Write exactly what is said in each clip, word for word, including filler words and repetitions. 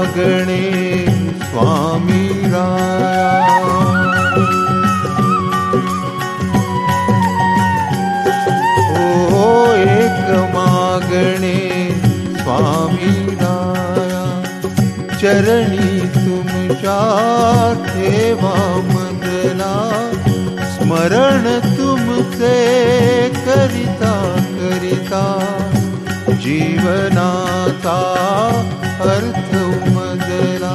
मागणे स्वामी राया. ओ एक मागणे स्वामी राया, चरणी तुमच्या ठेवा मजला, स्मरण तुमचे करिता करिता, जीवनाचा अर्थ उमजला,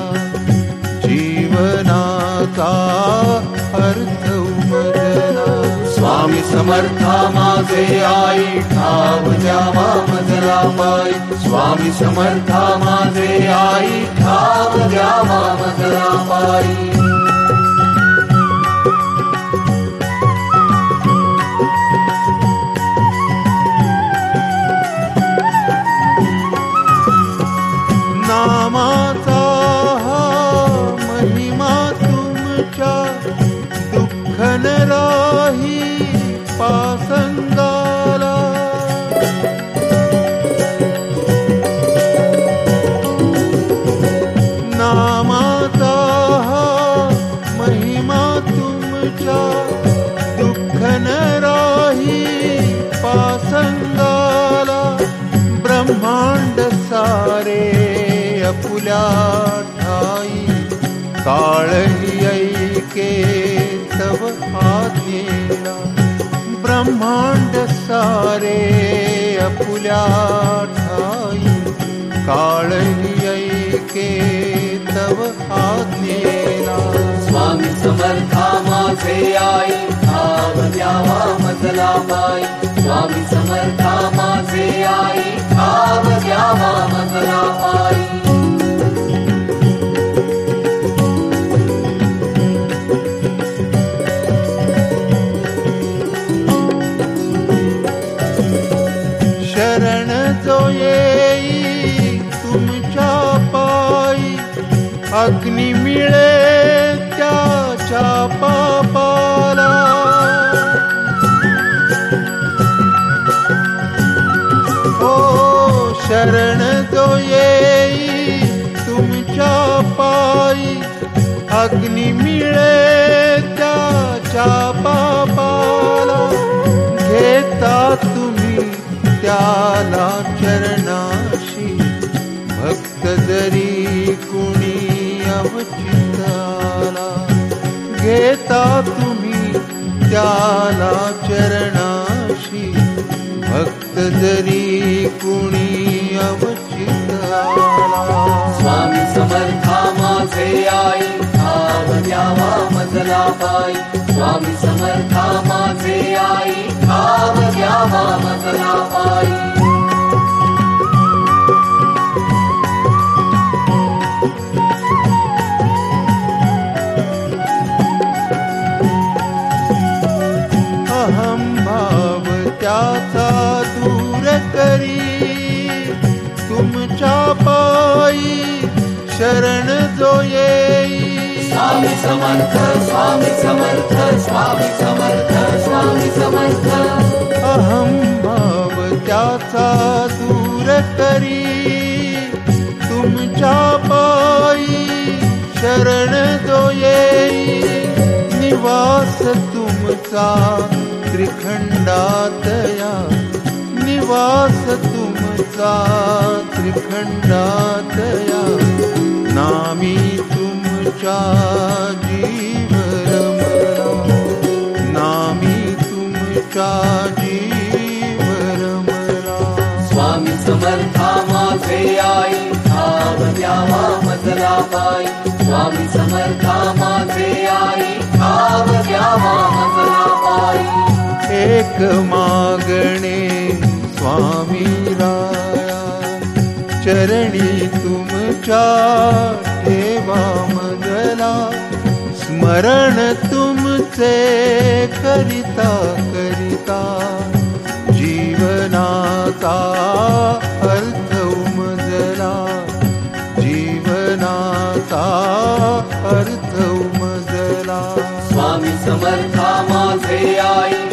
जीवनाचा अर्थ उमजला. स्वामी समर्था माझे आई, ठाव द्यावा मजला पायी. स्वामी समर्था माझे आई, ठाव द्यावा मजला पायी. नामाचा महिमा तुमच्या, दुःख न राही पासंगाला. नामाचा महिमा तुमच्या, दुःख न राही पासंगाला. ब्रह्मांड सारे अपुल्या ठाई, काळही ऐके तव आज्ञेला. ब्रह्मांड सारे अपुल्या ठाई, काळही ऐके तव आज्ञेला. स्वामी समर्था माझे आई, ठाव द्यावा मजला पायी. स्वामी समर्था माझे आई, ठाव द्यावा मजला पायी. शरण जो येई तुमच्या पायी, अग्नी मिळे त्याच्या पापाला. ओ शरण जो येई तुमच्या पायी, अग्नी मिळे त्याच्या पापाला. घेता तुम्ही त्याला चरणाशी, भक्त जरी कुणी अवचिताला. घेता तुम्ही त्याला चरणाशी, भक्त जरी कुणी अवचिताला. स्वामी समर्था माझे आई, ठाव द्यावा मजला पायी. स्वामी समर्था माझे आई, ठाव द्यावा मजला पायी. अहम भाव त्याचा दूर करी, तुमच्या पायी शरण जो येई. स्वामी समर्थ, स्वामी समर्थ, स्वामी समर्थ, स्वामी समर्थ. अहम भाव त्याचा दूर करी, तुमच्या पायी शरण जो येई. निवास तुमचा त्रिखंडातया, निवास तुमचा त्रिखंडातया. नामी तुमच्या जीव रमला, नामी तुमच्या जीव रमला. स्वामी समर्था माझे आई, ठाव द्यावा मजला पायी. स्वामी समर्था माझे आई, ठाव द्यावा मजला पायी. एक मागणे स्वामी राया, चरणी तुमच्या ठेवा मजला. स्मरण तुमचे करिता करिता, जीवनाचा अर्थ उमजला, जीवनाचा अर्थ उमजला. स्वामी समर्था माझे आई,